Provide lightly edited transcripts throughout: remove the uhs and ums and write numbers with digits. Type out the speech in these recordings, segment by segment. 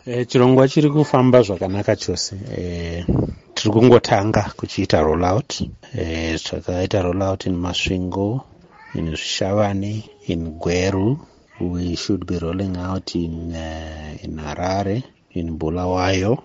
Chirongwa chiri kufamba zvakanaka chose. Tiri kungotanga kuchiita rollout. Takaita rollout in Masvingo, in Zvishavane, in Gweru. We should be rolling out in Harare, in Bulawayo,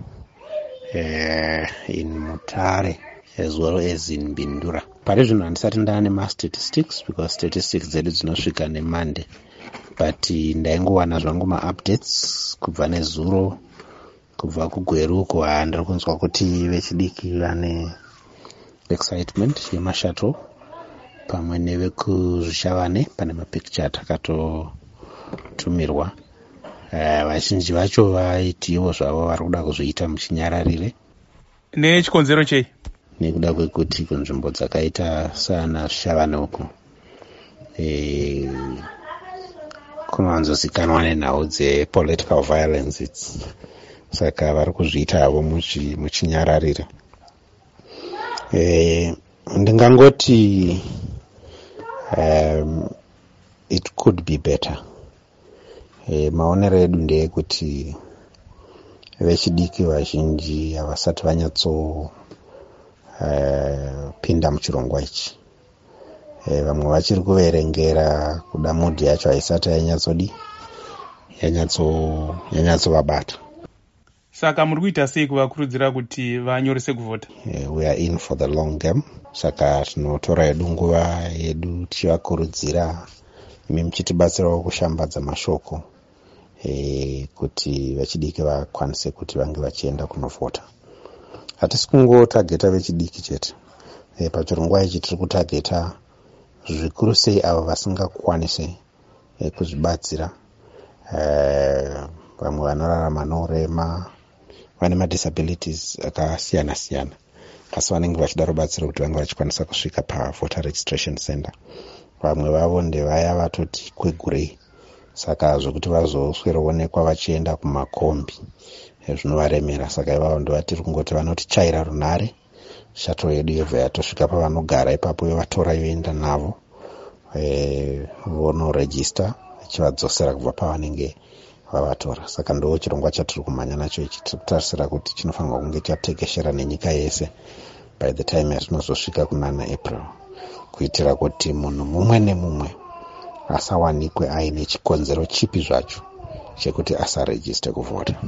in Mutare, as well as in Bindura. Pari zvino handisati ndane ma-statistics because statistics dzedu dzinosvika neMonday. But ndaingowana zvangu ma-updates kubva nezuro, kubva kuGweru uko ndiri kunzwa kuti vechidiki vane excitement yemashuttle, pamwe nevekuzvishavane pane mapicture atakatotumirwa. Vazhinji vacho vaitiwo zvavo vari kuda kuzviita muchinyararire. Nechikonzero chei? Nekuda kwekuti kunzvimbo dzakaita sana Zvishavane uko kunowanzozikanwa nenhau dzepolitical violence idzi, saka vari kuzviita havo muchinyararire. Ndingangoti it could be better. Maonero edu ndeyekuti vechidiki vazhinji havasati vanyatsopinda muchirongwa ichi. Vamwe vachiri kuverengera kuda mudhi yacho haisati yanyatsovabata. Saka muri kuita sei kuvakurudzira kuti vanyorese kuvhota? We are in for the long game. Saka tinotora yedu nguva yedu tichivakurudzira, imi muchitibatsirawo kushambadza mashoko kuti vechidiki vakwanise kuti vange vachienda kunovhota. Hatisi kungotageta vechidiki chete. Pachirongwa ichi tiri kutageta zvikuru sei avo vasingakwanisi kuzvibatsira, vamwe vanorarama nourema, vane madisabilities akasiyana siyana, asi vanenge vachida rubatsiro kuti vange vachikwanisa kusvika pavoter registration center. Vamwe vavo ndevaya vatoti kwegurei, saka zvokuti vazosweroonekwa vachienda kumakombi zvinovaremera. Saka ivavo ndovatiri kungoti vanotichaira runhare, shuttle yedu yobva yatosvika pavanogara ipapo, yovatora yoenda navo vonoregister, ichivadzosera kubva pavanenge vavatora. Saka ndo chirongwa chatiri kumhanya nacho ichi. Tiri kutarisira kuti chinofanirwa kunge chatekeshera nenyika yese by the time yatinozosvika kuna9 April, kuitira kuti munhu mumwe nemumwe asawanikwe aine chikonzero chipi zvacho chekuti asaregister kuvhota.